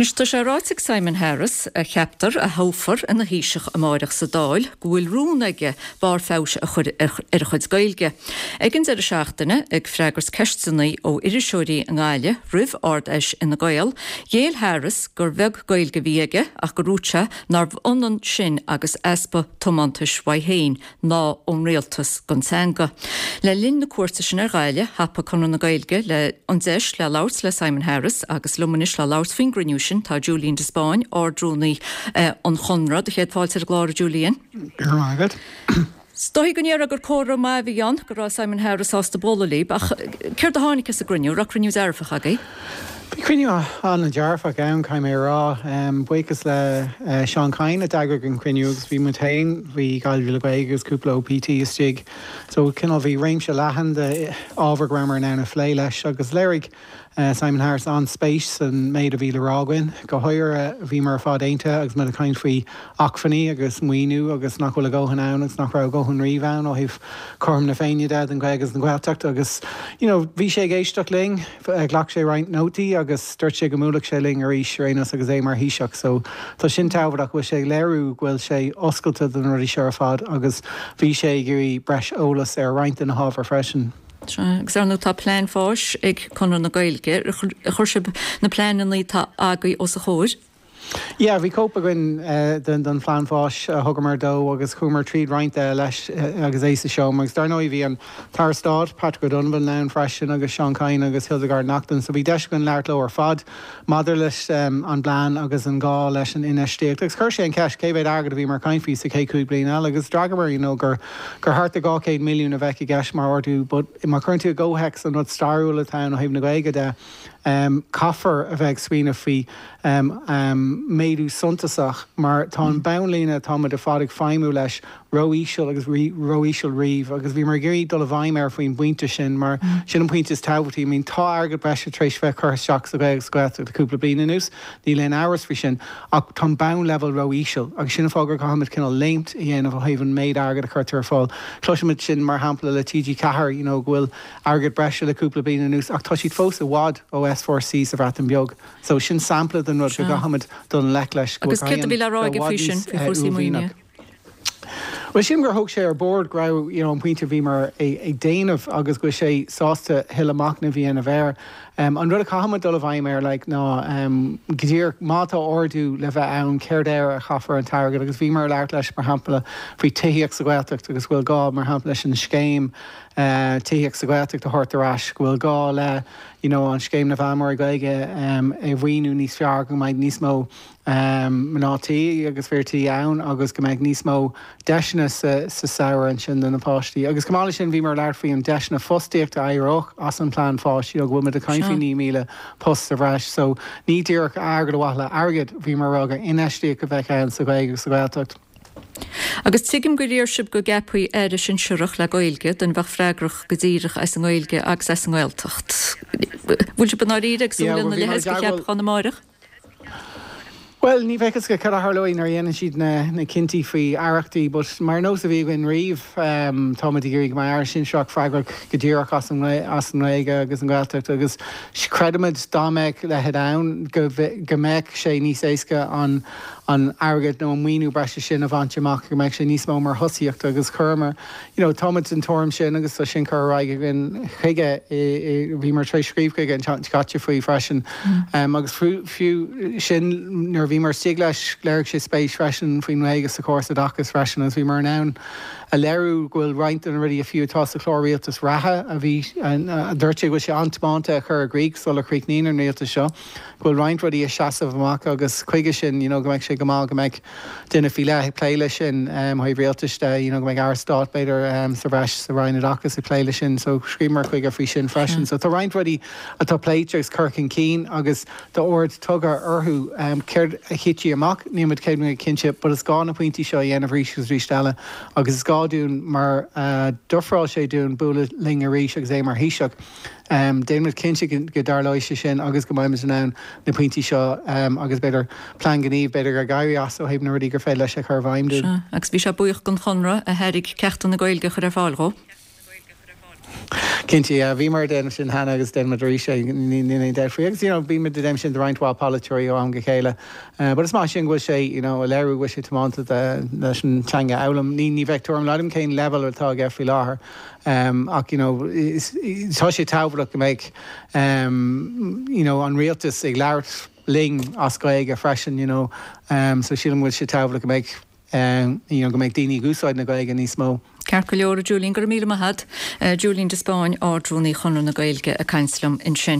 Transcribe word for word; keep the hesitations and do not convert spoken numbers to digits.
Nus tá sé ráitigh Simon Harris a cheaptar a hófar in na híiseach amáireach sa dáil, gohfuil rúnaige bar fáis a chud ar chud gailge. Egin ar a seachtaine ag freigars ceistsannaí ó irisisiúirí an gáile, rih ard eis ina gail, Yale Harris gur bheag gailge bhíige ach go rúte nar bhonan sin agus espa tomantais wahéin ná ón réaltas Gonzanga. Le linn na cuarta sin ar gáile hapa chun na gailge le an deis le lauts le Simon Harris agus lumanis le lauts fin Greenution tá Julian de Spáin or drúnaí uh, an chonrad a chéad fáilte glár Julian. Good. Stohi gníar agur córa má bhí an go rá Simon Harris ásta bóla líb ach céir a tháinicas a griniú, rach griniú zarfach agaí? Cuine an na dearfach ann caiim é rá buchas le Seán Cain a dagur an cuineúgus bhí mutain bhí gailbhí le gaiggus cúpla ó P T istig, so cinál bhí réimse lehan de ábhargramar ná na phlé leis agus léirigh Uh, Simon Harris on space and made a bhí le rághain go háir a bhí mar fád ainte agus me a caint faoi achfaní agus muoinú agus nach bhfuil a ggóhan ann agus nach ra ggóhan riomh ó híh chum na féine dead an gaigus na ghailteachta agus you know, bhí sé géisteach ling ghlach sé roiint nótaí agus dúirt sé go múlaach sé ling ar ís réanas agus é mar híiseach, so tá sin tábhaach bhfuil sé léirú ghfuil sé oscailta den ruí sear fad agus bhí sé gurí breis ólas ar roiint in na hábhar freisin. Agus ar nó tá plán fáis ag chunar na gailge, a chuirsib na plánaí tá agaí os a chóir? Yeah, bhí cópa gin uh, den den phlean fáis uh, thugamar dó agus chumar tríd roiinte leis uh, agus éis a seo, agus dar nóí bhí an tar stád, Patrick O'Donovan ná freisin agus Seán Cain agus Hildegard Nachton, so bhí deis gon leart le ar fad, madidir leis um, an bláán agus an gá leis an inistíocht. Agus chuir sé an ceis céibhéad agad a bhí mar caiinfí sa cé cúig bliana agus dragamar, you know, gur gur hart a gá céad milliún a bheith i gceis mar ortú, but i mar chuintú ggóhex an rud starúil atá ó híomh na gaige de um, caafar a bheith swína fí um, um, méadú suntasach, mar tá an banlína tá de fádig feimú leis roíisiil agus roíisiil riomh, agus bhí mar gurí dul a bhaim ar faoin buinte sin, mar sin an puinte is tábhairtí, mín tá agad breise trééis bheith chur seach a bheith scoit a cúpla bliana nús, ní leon áras fao sin, ach tá ban level roíisiil, agus sinna fágur go hamid cinál léimt i dhéanamh a haomhann méid agad a chuirtar ar fáil. Cloisiimiid sin mar hampla le T G Cahar, you know, ghfuil agad breise le cúpla bliana nús, ach tá siad fós a bhád ó S four C sa bhreat an beag, so sin sampla den rud go hamid don lech leis. Agus céad a bhí le ráige fisin fi chósaí muoine. Well, sin gur thug sé ar bord grau, you know, an puinte bhí mar ag déanamh agus go sé sásta hiileach na bhí a bhéir. Um, an rud a chahamad dul a bhaim ar like, ná um, gdír mátá ordú le bheith ann céirdéir a chafar an targad agus bhí mar leart leis mar hampla faoi taíoach sa ghailteacht agus bhfuil gá mar hampla leis an scéim uh, taíoach sa ghailteacht a thortarás bhfuil gá le you know, an scéim na bhamar gaige um, a bhhaoinú níos fear go maid níos mó um, mnátaí agus feartaí ann agus go maid níos mó deisna sa, sa saoir an sin den na páistí. Agus go mála sin bhí mar leart faoi an deisna fostaíocht a éireach as an plán fáis, you know, bhfuil me a caiinfí ní míle post a bhreis, so ní dtíach agad bhhaile agad bhí mar aga inéistíí go bheith ann sa gaige sa ghailteacht. Agus tuigim go léirsib go gapaí éidir sin siúrach le gailge den bheith freigrach go dtíirech as an gailge agus as an gailteacht. Bhfuil se benáíad ag súlan na lehéas go cheap gan na máireach? Well, ní bheithchas go cad a tharlóí ar dhéanaan siad na, na cinntaí faoi aireachtaí, but mar nó a bhí in riomh um, támadí gurí go mar air sin seach freigrach go dtíorach as an gaige agus an gailteacht agus creidimiid dámeic le head ann go meic sé níos éasca an an agad nó an muoinú breise sin a bhaintteach go meic sé níos mó mar thosaíocht agus churmar, you know, táid an torm sin agus tá sin chur raige gin chuige bhí mar trééis scríbcaige an caite faoi freisin um, agus fiú sin nar bhí mar stig leis léirigh sé spéis freisin faoin nuhéige sa cósa dachas freisin as bhí mar nán a léirú ghfuil roiint an ruí a fiú tá sa chlóríaltas rathe a bhí a dúirte go sé antmánta a chur a Gríic so le chríicnín ar réalta seo, ghfuil roiint rudí a seasamh amach agus chuige sin, you know, go mbeidh sé go má go mbeidh duine fi le pléile sin um, chuid réaltaiste, you know, go mbeidh ar stát beidir um, sa bhreis sa roiine dachas i pléile sin, so scrímar chuige fao sin freisin. So tá roiint rudí atá pléitegus Kirkin Keen agus tá ord tugar orthú um, céir a hití amach, níomid céad mé cinse, but is gá na pointí seo dhéanamh ríis rístelle agus is gá dún mar uh, dufráil sé dún búla ling a ríis agus é mar híiseach. Um, Déanamid cinse go darláise sin agus go maimas an ann na pointí seo um, agus beidir plán gníomh beidir gur gairí as ó héobh na ruí gur féile leis a chur bhaimdú. Agus bhí sé buíoch don chonra a heirig ceachtain na gailge chur ar fáilró. Cinti a bhí mar déanam sin hena agus den Madrí sé ní defri agus bí me déim sin reinintá Palatory ó an go chéile. But is má sin go sé a leú go sé tománta leis an teanga elam ní ní vectorm ládim céin level atá ge fi láthair. Um, ach, you know, tá sé tábhaach go méid um, you know, an rialtas ag leabhart ling as go ag a freisin, you know, um, so sílam bhfuil sé tábhaach go méid um, you know, go méid daoine gúsáid na go ag a níos mó. Ceart go leor Julian gur míle mahad, Julian de Spáin ádrúnaí chunú na gailge a cainslam in sin.